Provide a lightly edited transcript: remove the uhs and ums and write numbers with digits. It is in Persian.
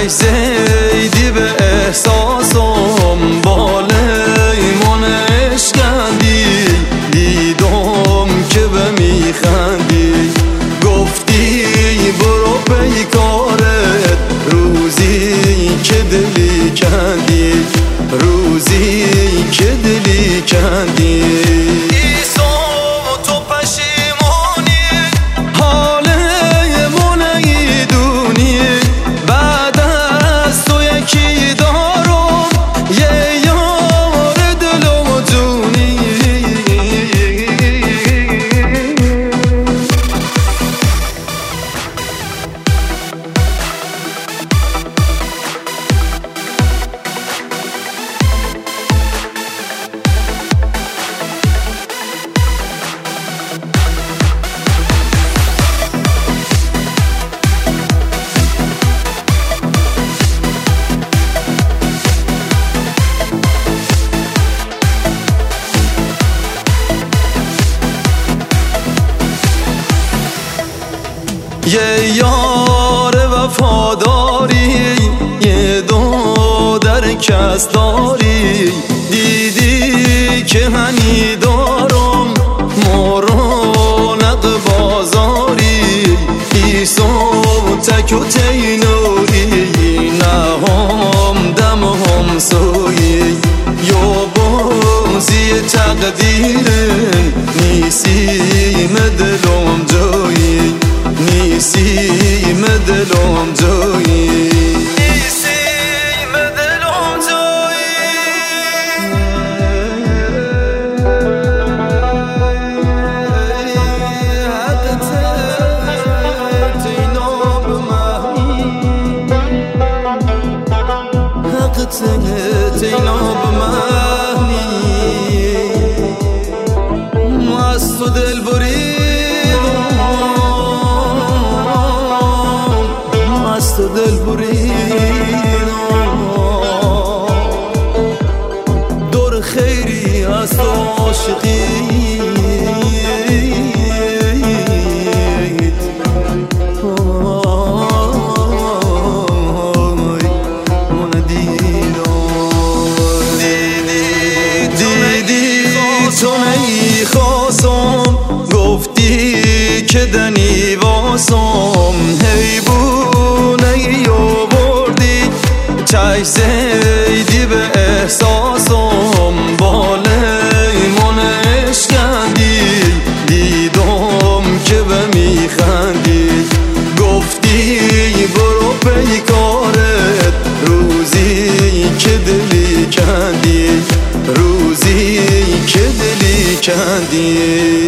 چش زیدی به احساسم بالای من اشکندی دیدم که به میخندی گفتی برو پی کارت روزی که دلی کندی روزی که دلی کندی یه یار وفاداری یه دو در کس داری دیدی که هنی دارم مرونق بازاری ایسو تک و تینوری نهم دم هم سوی یا بازی تقدیره نیسیم دلم جایی نیسیم دلم جایی نیسیم دلم جایی حقت تینا بمهنی حقت تینا بمهنی ما از تو دل تو دل بریدم دور خیری از تو عاشقی من دیدی تو نیخواستم گفتی که دنی واسم چش زیدی به احساسم بالای من اشکندی دیدم که به میخندی گفتی برو پی کارت روزی که دلی کندی روزی که دلی کندی